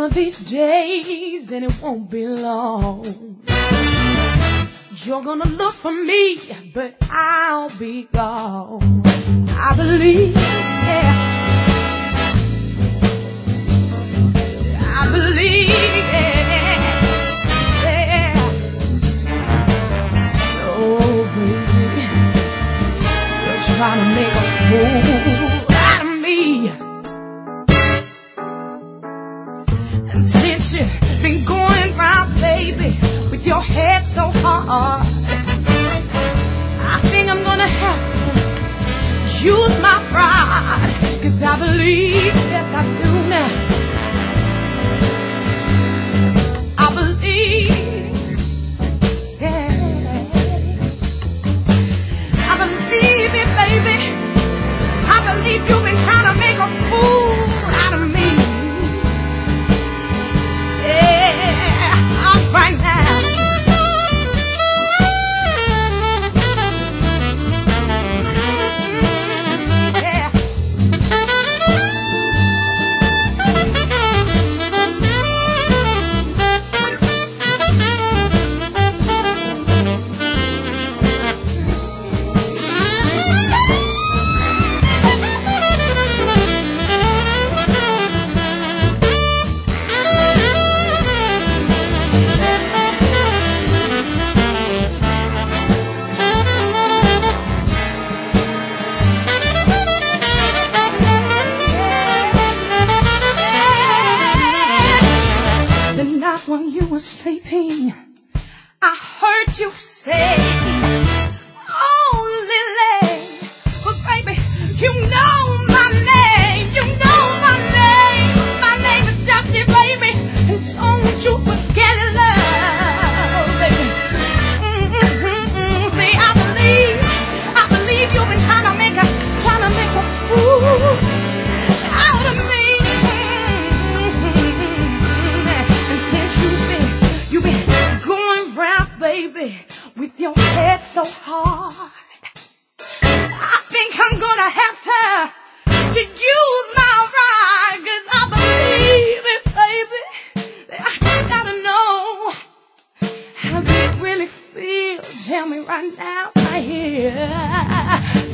of these days, and it won't be long, you're gonna look for me, but I'll be gone. I believe, yeah. I believe, yeah. Oh, baby, you're trying to make a fool out of me. And since you've been going round, baby, with your head so hard, I think I'm gonna have to use my pride, 'cause I believe, yes I do now, I believe, yeah, I believe it, baby, I believe you've been trying to make a fool out of me, yeah, all right now. When you were sleeping, I heard you say, oh, Lily, but baby, you know my name, my name is Justin, baby, and don't you forget it, love, baby. See, I believe you've been trying to make a fool out of me. You've been going round, baby, with your head so hard, I think I'm gonna have to use my ride, 'cause I believe it, baby. I gotta know how you really feel. Tell me right now, right here.